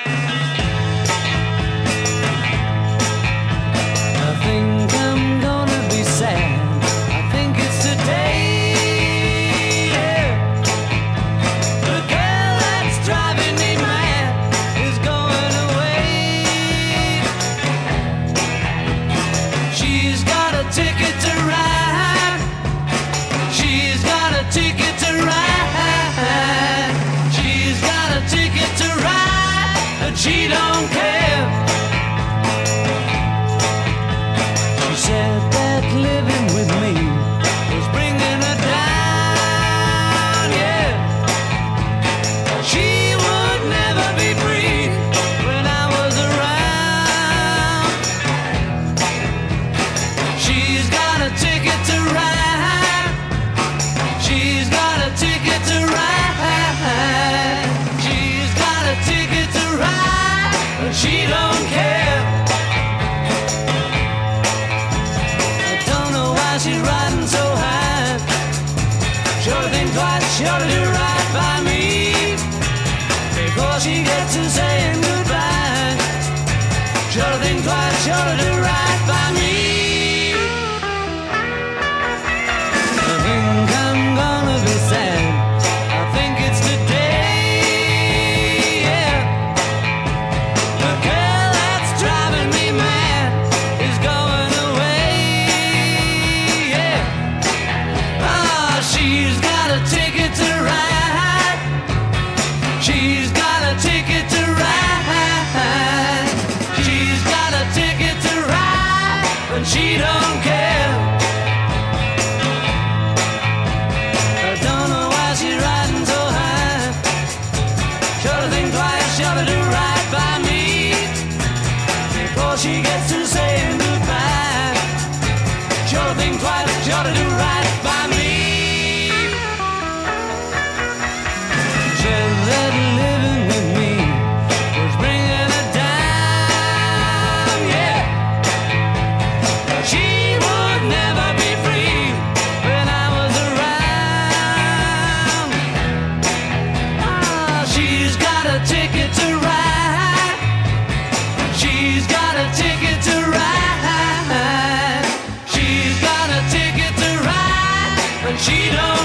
I think I'm gonna be sad. I think it's today. Yeah. The girl that's driving me mad is going away. She's got a ticket to ride. She's got a ticket to ride. She's got a ticket to ride, and she don't care. She said that living with me was bringing her down, yeah. She would never be free when I was around. She's got a ticket to ride. She's got a ticket to ride. She's got a ticket to ride, but she don't care. I don't know why she's riding so high. Sure think twice, sure to do right by me before she gets to saying goodbye. Sure to think twice, sure to do right by me. I think I'm gonna be sad. I think it's today, yeah. The girl that's driving me mad is going away, yeah. Ah, she's got a ticket to ride. She's got a ticket to ride. She's got a ticket to ride, but she don't care. I don't know why she's riding so high. Sure to think twice, sure to do right by me before she gets to saying goodbye. Sure to think twice, sure to do right by me. Said that living with me was bringing her down, yeah. She would never be free when I was around. Ah, she's got a ticket to ride. She's got a ticket to ride. She's got a ticket to ride, but she don't